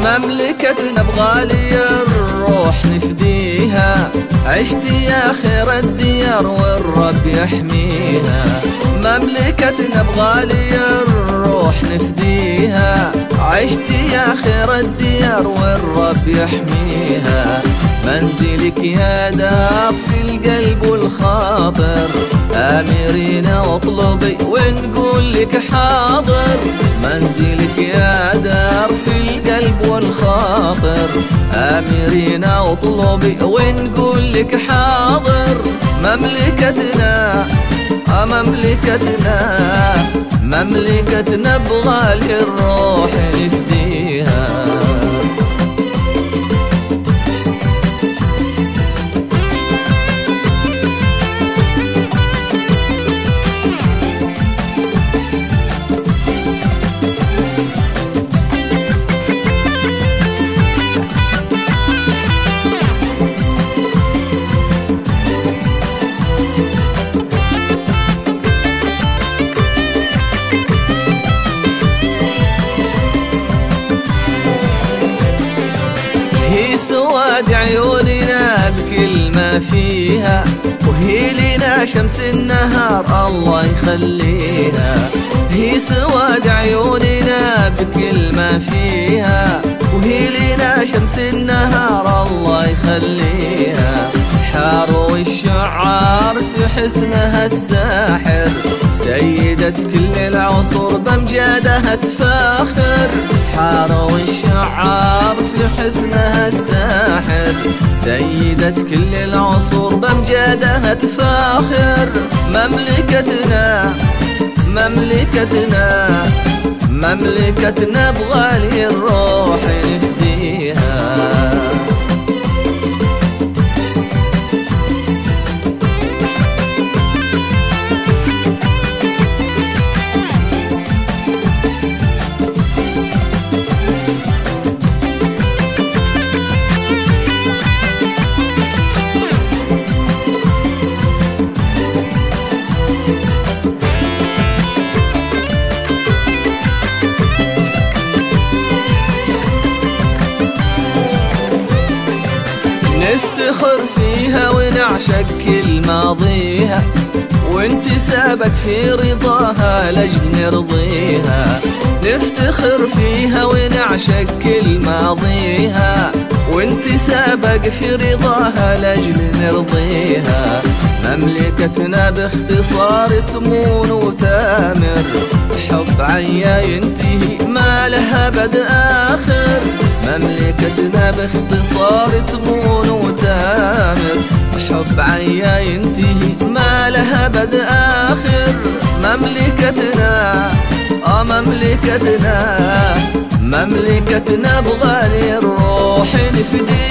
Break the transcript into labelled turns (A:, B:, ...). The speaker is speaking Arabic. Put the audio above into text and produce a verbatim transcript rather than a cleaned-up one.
A: مملكتنا بغالي الروح نفديها، عشت يا خير الديار والرب يحميها. مملكتنا بغالي الروح نفديها، عشت يا خير الديار والرب يحميها. منزلك يا دار في القلب والخاطر، آمرينا واطلبي ونقول لك حاضر. منزلك يا دار في القلب والخاطر، آمرينا واطلبي ونقول لك حاضر. مملكتنا مملكتنا مملكتنا بغالي الروح نفديها. هي سواد عيوننا بكل ما فيها، وهي لنا شمس النهار الله يخليها. هي سواد عيوننا بكل ما فيها، وهي لنا شمس النهار الله يخليها. حاروا الشعار في حسنها الساحر، سيدة كل العصور بامجادها تفاخر. حاروا الشعار في حسنها الساحر، سيدة كل العصور بامجادها تفاخر. مملكتنا مملكتنا مملكتنا بغالي الروح نفديها. نفتخر فيها ونعشق كل ماضيها، وانتسابك في رضاها لجل نرضيها. نفتخر فيها ونعشق كل ماضيها، وانتسابك في رضاها لجل نرضيها. مملكتنا باختصار تمون وتامر، حب عيا ينتهي ما لها بد آخر. مملكتنا باختصار تمون وتامر، حب عيا ينتهي ما لها بد آخر. مملكتنا آه مملكتنا مملكتنا بغالي الروح نفديها.